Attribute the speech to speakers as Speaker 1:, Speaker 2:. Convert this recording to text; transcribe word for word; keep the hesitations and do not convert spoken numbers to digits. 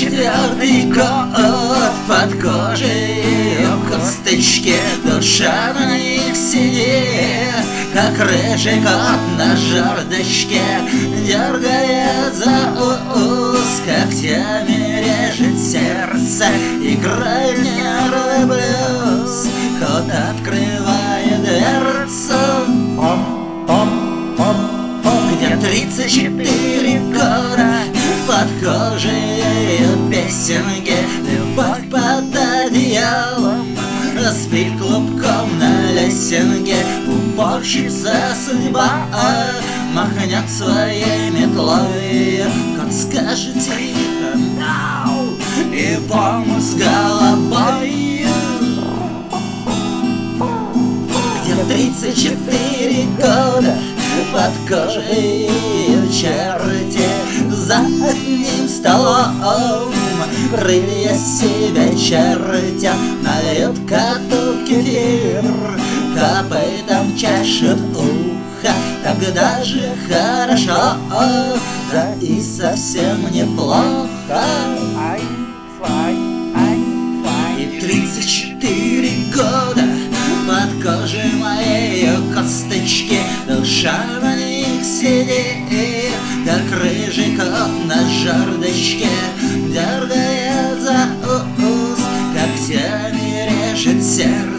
Speaker 1: четвертый год под кожей косточки, душа на них сидит, как рыжий кот на жердочке, дергает за ус, когтями режет сердце, играет нервы блюз. Кот открывает дверцу, где тридцать четыре года под кожей песенки, любовь под одеялом, спит клубком на лесенке. Уборщица судьба махнет своей метлой, кот скажет тихо «Нау!» и помощь с головой. Где тридцать четыре года под кожей черти, за одним столом крылья себе чертя, нальют коту кефир, копытом чешет ухо, тогда же хорошо, да и совсем неплохо. И тридцать четыре года под кожей моей косточки, душа на них сидит, как рыжий кот на жердочке, дергает за ус, когтями режет сердце.